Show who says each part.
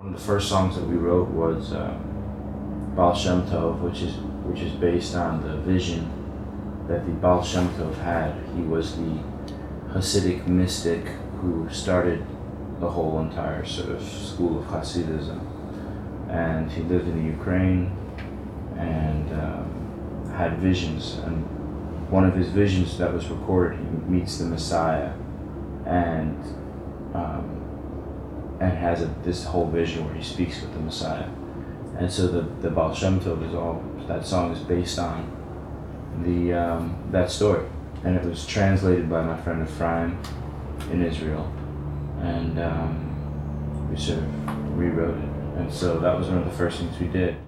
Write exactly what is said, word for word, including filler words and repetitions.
Speaker 1: One of the first songs that we wrote was uh, Baal Shem Tov, which is which is based on the vision that the Baal Shem Tov had. He was the Hasidic mystic who started the whole entire sort of school of Hasidism, and he lived in the Ukraine and um, had visions. And one of his visions that was recorded, he meets the Messiah, and um, and has a, this whole vision where he speaks with the Messiah. And so the the Baal Shem Tov is all that song is based on the um, that story, and it was translated by my friend Ephraim in Israel, and um, we sort of rewrote it. And so that was one of the first things we did.